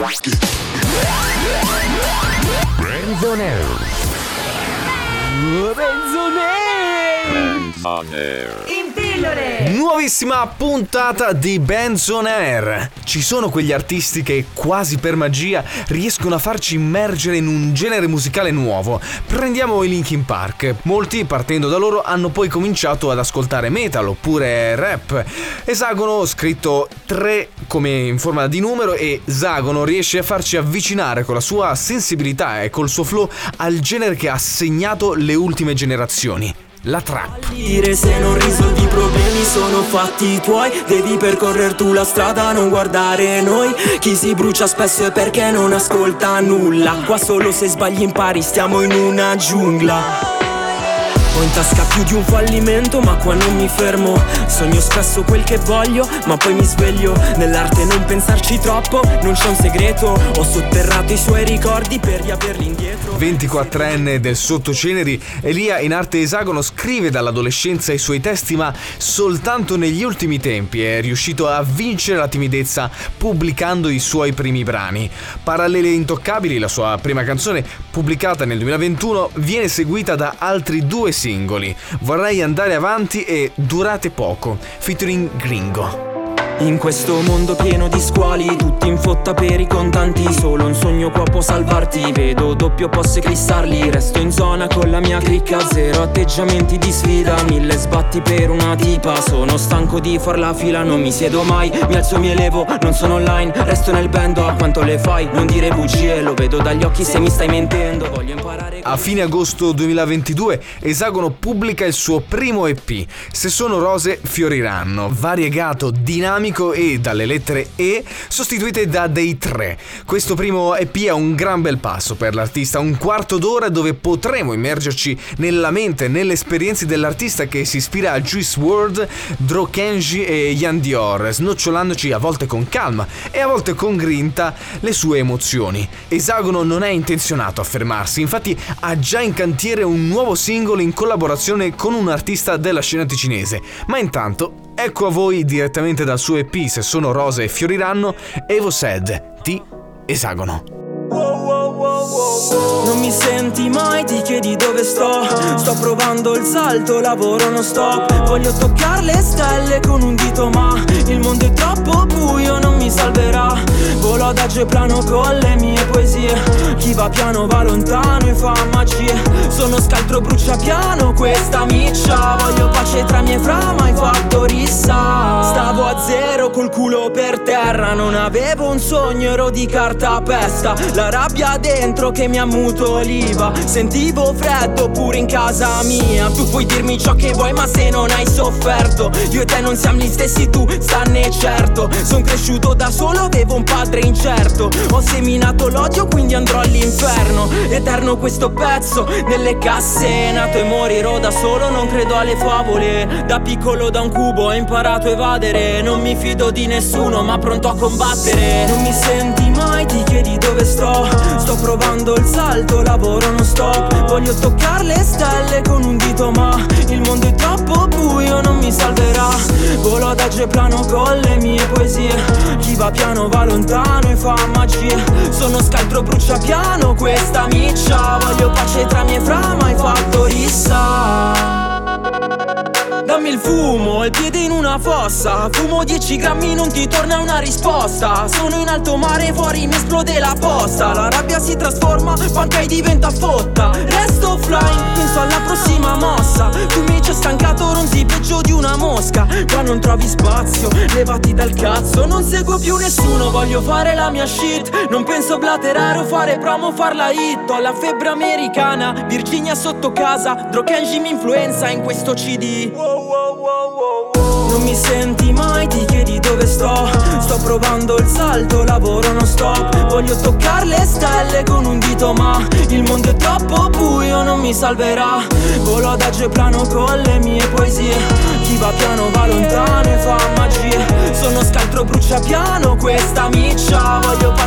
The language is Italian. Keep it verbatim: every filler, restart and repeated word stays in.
Benzone. Benzone. In pillole. Nuovissima puntata di Bands on Air. Ci sono quegli artisti che quasi per magia riescono a farci immergere in un genere musicale nuovo. Prendiamo i Linkin Park. Molti, partendo da loro, hanno poi cominciato ad ascoltare metal oppure rap. Esagono, scritto tre come in forma di numero, e Esagono riesce a farci avvicinare con la sua sensibilità e col suo flow al genere che ha segnato le ultime generazioni. La trap. Dire se non risolvi i problemi sono fatti tuoi. Devi percorrere tu la strada, non guardare noi. Chi si brucia spesso è perché non ascolta nulla. Qua solo se sbagli impari, stiamo in una giungla. Ho in tasca più di un fallimento, ma qua non mi fermo. Sogno spesso quel che voglio, ma poi mi sveglio. Nell'arte non pensarci troppo, non c'è un segreto. Ho sotterrato i suoi ricordi per riaverli indietro. ventiquattrenne del Sottoceneri, Elia in arte Esagono scrive dall'adolescenza i suoi testi, ma soltanto negli ultimi tempi è riuscito a vincere la timidezza pubblicando i suoi primi brani. Parallele intoccabili, la sua prima canzone, pubblicata nel duemilaventuno, viene seguita da altri due singoli: Vorrei andare avanti e Durate poco, featuring Gringo. In questo mondo pieno di squali, tutti in fotta per i contanti. Solo un sogno qua può salvarti. Vedo doppio posso eclissarli. Resto in zona con la mia cricca. Zero atteggiamenti di sfida, mille sbatti per una tipa. Sono stanco di far la fila, non mi siedo mai. Mi alzo, mi elevo, non sono online. Resto nel band, a quanto le fai? Non dire bugie, lo vedo dagli occhi se mi stai mentendo. Voglio imparare. A fine agosto duemilaventidue Esagono pubblica il suo primo E P, Se sono rose fioriranno, variegato, dinamico e dalle lettere E sostituite da dei tre. Questo primo E P è un gran bel passo per l'artista, un quarto d'ora dove potremo immergerci nella mente, nelle esperienze dell'artista che si ispira a Juice world, Dro Kenji e Ian Dior, snocciolandoci a volte con calma e a volte con grinta le sue emozioni. Esagono non è intenzionato a fermarsi, infatti ha già in cantiere un nuovo singolo in collaborazione con un artista della scena ticinese. Ma intanto ecco a voi, direttamente dal suo E P Se sono rose fioriranno, Evoced di Esagono. Non mi senti mai, ti chiedi dove sto. Sto provando il salto, lavoro non stop. Voglio toccare le stelle con un dito, ma il mondo è troppo buio, non mi salverà. Volo adagio e plano con le mie poesie. Chi va piano va lontano e fa magie. Sono scaltro bruciapiano, questa miccia. Voglio pace tra i miei fra, ma hai fatto rissa. Stavo a zero col culo per terra. Non avevo un sogno, ero di carta a pesta. La rabbia dentro che mi ammutoliva. Sentivo freddo pure in casa mia. Tu puoi dirmi ciò che vuoi, ma se non hai sofferto, io e te non siamo gli stessi, tu stanne certo. Son cresciuto da solo, avevo un padre incerto. Ho seminato l'odio, quindi andrò all'inferno. Eterno questo pezzo nelle casse. Nato e morirò da solo, non credo alle favole. Da piccolo da un cubo ho imparato a evadere. Non mi fido di nessuno, ma pronto a combattere. Non mi senti mai, ti chiedi dove sto. Sto provando il salto, lavoro non stop. Voglio toccare le stelle con un dito, ma il mondo è troppo buio, non mi salverà. Volo adagio e plano con le mie poesie. Chi va piano va lontano e fa magie. Sono scaltro bruciapiano, questa miccia. Voglio pace tra i miei fra, ma hai fatto rissa. Dammi il fumo, il piede in una fossa. Fumo dieci grammi, non ti torna una risposta. Sono in alto mare, fuori mi esplode la posta. La rabbia si trasforma, panca e diventa fotta. Resto offline, penso alla prossima mossa. Tu mi ci hai stancato, ronzi peggio di una mosca. Qua non trovi spazio, levati dal cazzo. Non seguo più nessuno, voglio fare la mia shit. Non penso blaterare o fare promo, farla hit. Ho la febbre americana, Virginia sotto casa. Dro Kenji mi influenza in questo C D. Non mi senti mai, ti chiedi dove sto. Sto provando il salto, lavoro non stop. Voglio toccare le stelle con un dito, ma il mondo è troppo buio, non mi salverà. Volo adagio e plano con le mie poesie. Chi va piano va lontano e fa magie. Sono scaltro bruciapiano, questa miccia. Voglio